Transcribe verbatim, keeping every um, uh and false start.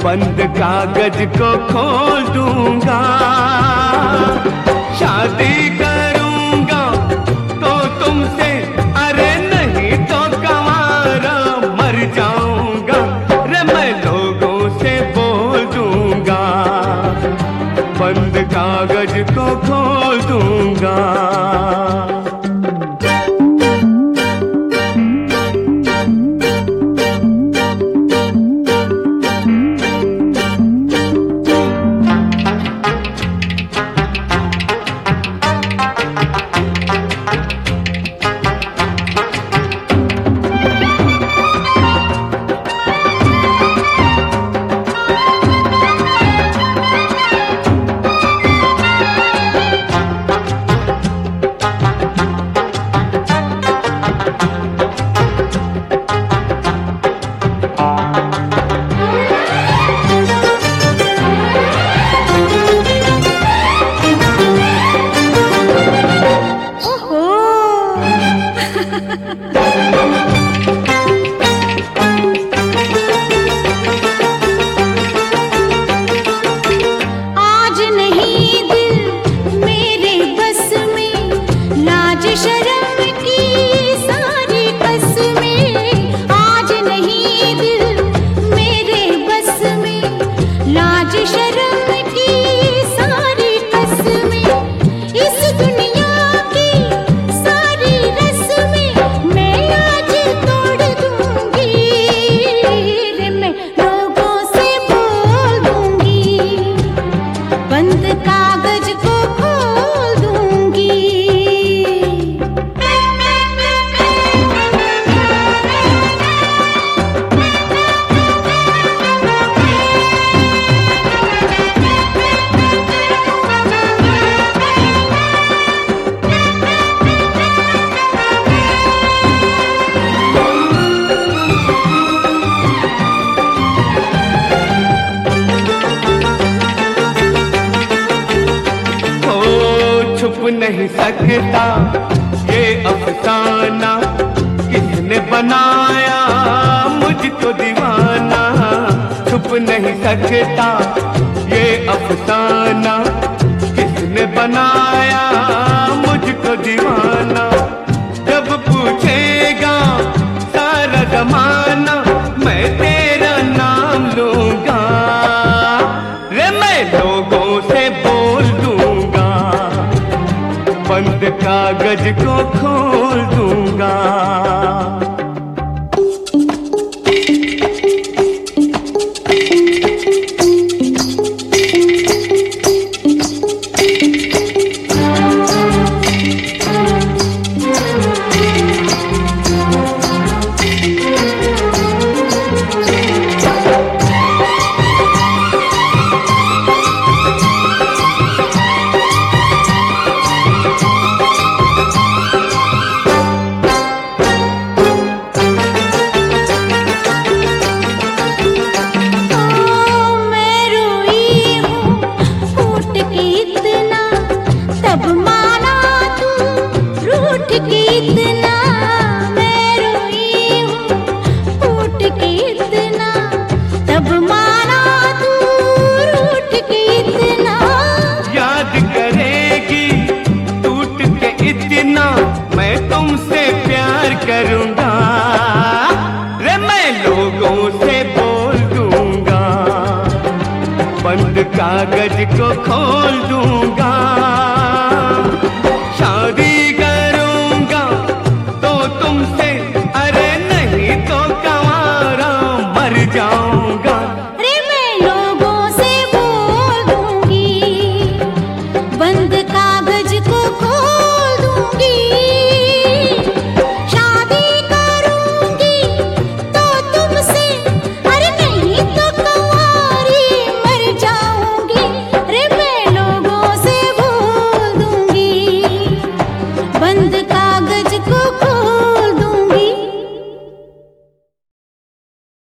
बंद कागज को खोल दूंगा। शादी करूंगा तो तुमसे, अरे नहीं तो कंवारा मर जाऊंगा रे मैं लोगों से बोल दूंगा। बंद कागज को खोल दूंगा। नहीं सकता ये अफसाना, किसने बनाया मुझको दीवाना। छुप नहीं सकता ये अफसाना, किसने बनाया मुझको दीवाना। जब पूछेगा सारा जमाना मैं तेरा नाम लूंगा रे मैं लोगों से बोल दूंगा। बंद कागज को खोल दूंगा। करूंगा रे मैं लोगों से बोल दूंगा। बंद कागज को खोल दूंगा। शादी करूंगा तो तुमसे, अरे नहीं तो कंवारा मर जाऊंगा रे मैं लोगों से बोल दूंगी। बंद कागज को खोल दूंगी।